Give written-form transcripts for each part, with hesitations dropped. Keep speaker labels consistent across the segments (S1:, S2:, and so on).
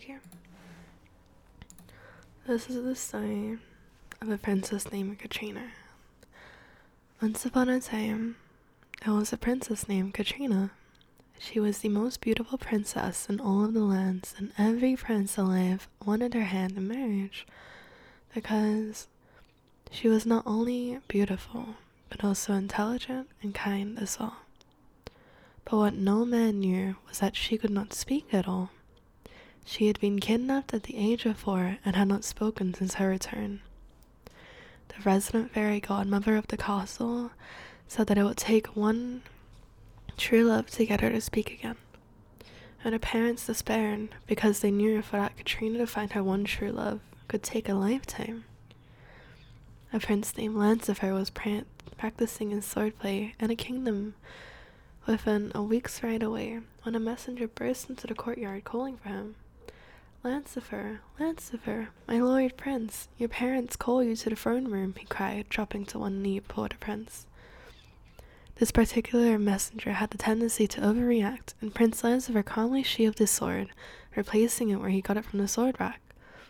S1: Okay. This is the story of a princess named Katrina. Once upon a time, there was a princess named Katrina. She was the most beautiful princess in all of the lands, and every prince alive wanted her hand in marriage because she was not only beautiful, but also intelligent and kind as well. But what no man knew was that she could not speak at all. She had been kidnapped at the age of 4 and had not spoken since her return. The resident fairy godmother of the castle said that it would take one true love to get her to speak again. And her parents despaired because they knew for that Katrina to find her one true love could take a lifetime. A prince named Lancifer was practicing his swordplay in a kingdom within a week's ride away when a messenger burst into the courtyard calling for him. Lancifer, Lancifer, my lord prince, your parents call you to the throne room, he cried, dropping to one knee before the prince. This particular messenger had the tendency to overreact, and Prince Lancifer calmly sheathed his sword, replacing it where he got it from the sword rack.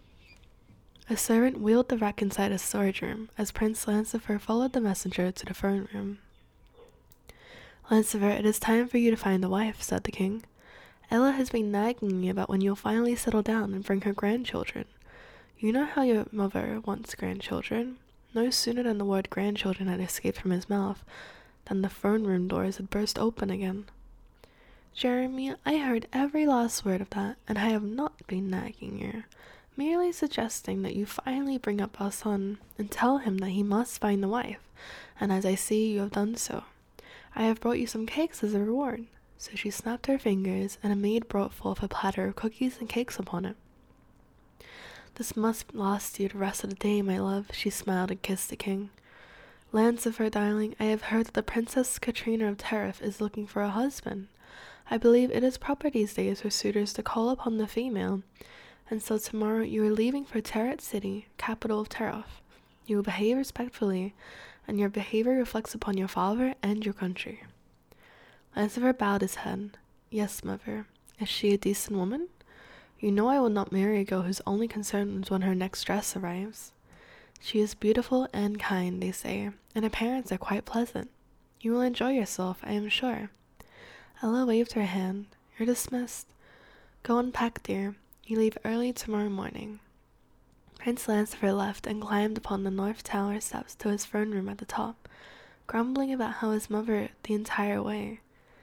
S1: A servant wheeled the rack inside a storage room as Prince Lancifer followed the messenger to the throne room. Lancifer, it is time for you to find a wife, said the king. Ella has been nagging me about when you'll finally settle down and bring her grandchildren. You know how your mother wants grandchildren. No sooner than the word grandchildren had escaped from his mouth than the throne room doors had burst open again. Jeremy, I heard every last word of that, and I have not been nagging you, merely suggesting that you finally bring up our son and tell him that he must find the wife, and as I see you have done so, I have brought you some cakes as a reward. So she snapped her fingers, and a maid brought forth a platter of cookies and cakes upon it. This must last you the rest of the day, my love, she smiled and kissed the king. Lancifer, darling, I have heard that the Princess Katrina of Tariff is looking for a husband. I believe it is proper these days for suitors to call upon the female, and so tomorrow you are leaving for Terrat City, capital of Tariff. You will behave respectfully, and your behavior reflects upon your father and your country. Lancifer bowed his head. Yes, mother. Is she a decent woman? You know I will not marry a girl whose only concern is when her next dress arrives. She is beautiful and kind, they say, and her parents are quite pleasant. You will enjoy yourself, I am sure. Ella waved her hand. You're dismissed. Go unpack, dear. You leave early tomorrow morning. Prince Lancifer left and climbed upon the North Tower steps to his throne room at the top, grumbling about how his mother the entire way.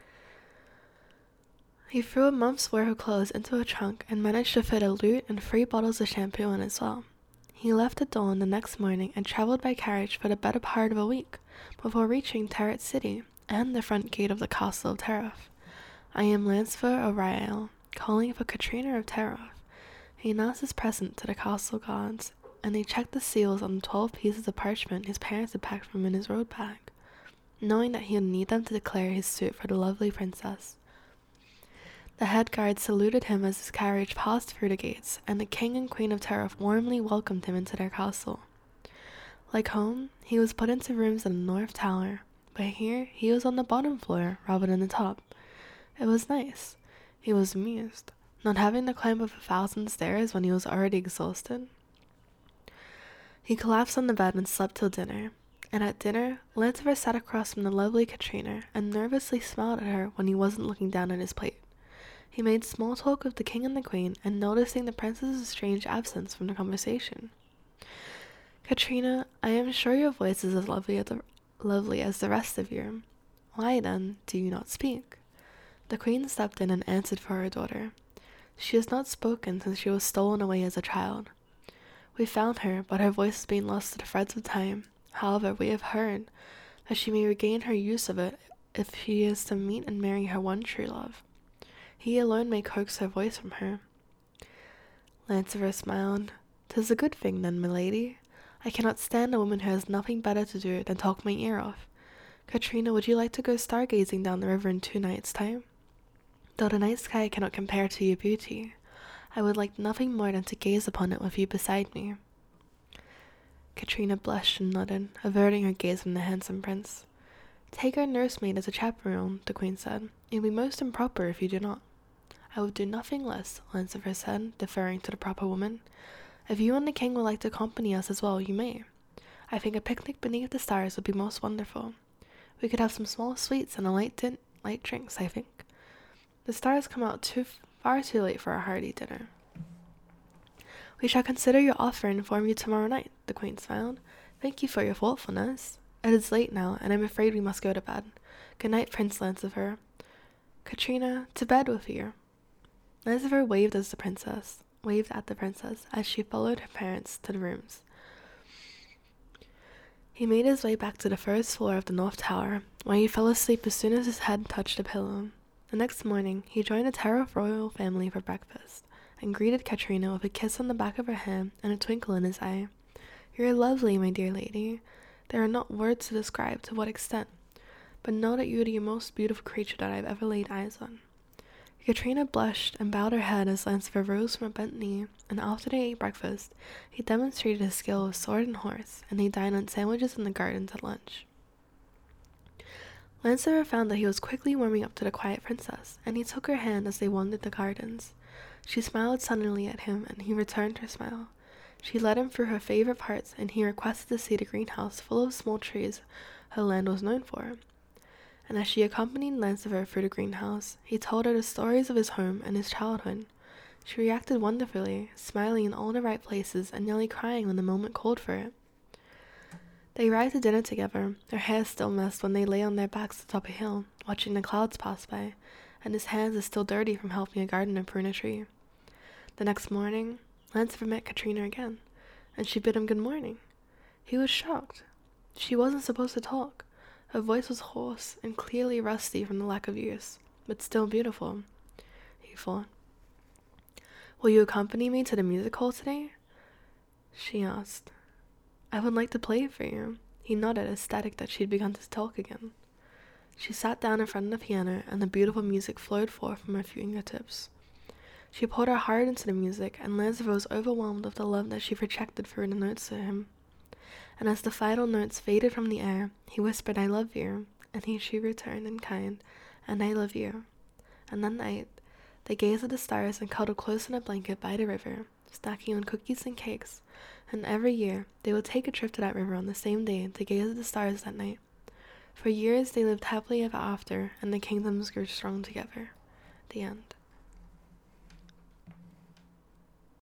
S1: He threw a month's worth of clothes into a trunk and managed to fit a lute and 3 bottles of shampoo in as well. He left at dawn the next morning and traveled by carriage for the better part of a week before reaching Terrat City and the front gate of the castle of Tariff. I am Lancifer O'Riel, calling for Katrina of Tariff. He announced his present to the castle guards, and they checked the seals on the 12 pieces of parchment his parents had packed from in his road bag, knowing that he would need them to declare his suit for the lovely princess. The head guard saluted him as his carriage passed through the gates, and the king and queen of Tariff warmly welcomed him into their castle. Like home, he was put into rooms in the North Tower, but here he was on the bottom floor rather than the top. It was nice. He was amused, not having to climb up 1,000 stairs when he was already exhausted. He collapsed on the bed and slept till dinner, and at dinner, Lancifer sat across from the lovely Katrina and nervously smiled at her when he wasn't looking down at his plate. He made small talk with the king and the queen, and noticing the princess's strange absence from the conversation. Katrina, I am sure your voice is as lovely as the rest of you. Why, then, do you not speak? The queen stepped in and answered for her daughter. She has not spoken since she was stolen away as a child. We found her, but her voice has been lost to the threads of time. However, we have heard that she may regain her use of it if she is to meet and marry her one true love. He alone may coax her voice from her. Lancifer smiled. 'Tis a good thing, then, milady. I cannot stand a woman who has nothing better to do than talk my ear off. Katrina, would you like to go stargazing down the river in 2 nights' time? Though the night sky cannot compare to your beauty, I would like nothing more than to gaze upon it with you beside me. Katrina blushed and nodded, averting her gaze from the handsome prince. Take our nursemaid as a chaperone, the queen said. It would be most improper if you do not. I would do nothing less, Lancifer said, deferring to the proper woman. If you and the king would like to accompany us as well, you may. I think a picnic beneath the stars would be most wonderful. We could have some small sweets and a light drinks, I think. The stars come out far too late for a hearty dinner. We shall consider your offer and inform you tomorrow night, the queen smiled. Thank you for your thoughtfulness. It is late now, and I'm afraid we must go to bed. Good night, Prince Lancifer. Katrina, to bed with you. Lancifer waved at the princess as she followed her parents to the rooms. He made his way back to the first floor of the North Tower, where he fell asleep as soon as his head touched the pillow. The next morning, he joined the Tariff royal family for breakfast, and greeted Katrina with a kiss on the back of her hand and a twinkle in his eye. You are lovely, my dear lady. There are not words to describe to what extent, but know that you are the most beautiful creature that I have ever laid eyes on. Katrina blushed and bowed her head as Lancifer rose from a bent knee, and after they ate breakfast, he demonstrated his skill with sword and horse, and they dined on sandwiches in the gardens at lunch. Lancifer found that he was quickly warming up to the quiet princess, and he took her hand as they wandered the gardens. She smiled suddenly at him, and he returned her smile. She led him through her favorite parts, and he requested to see the greenhouse full of small trees her land was known for. And as she accompanied Lancifer through the greenhouse, he told her the stories of his home and his childhood. She reacted wonderfully, smiling in all the right places and nearly crying when the moment called for it. They arrived to dinner together, their hair still messed when they lay on their backs atop a hill, watching the clouds pass by, and his hands are still dirty from helping a gardener prune a tree. The next morning, Lancifer met Katrina again, and she bid him good morning. He was shocked. She wasn't supposed to talk. Her voice was hoarse and clearly rusty from the lack of use, but still beautiful, he thought. Will you accompany me to the music hall today? She asked. I would like to play for you. He nodded, ecstatic that she had begun to talk again. She sat down in front of the piano, and the beautiful music flowed forth from her fingertips. She poured her heart into the music, and Lancifer was overwhelmed with the love that she projected through the notes to him. And as the final notes faded from the air, he whispered, I love you, and she returned in kind, and I love you. And that night, they gazed at the stars and cuddled close in a blanket by the river, snacking on cookies and cakes, and every year they would take a trip to that river on the same day to gaze at the stars that night. For years they lived happily ever after, and the kingdoms grew strong together. The end.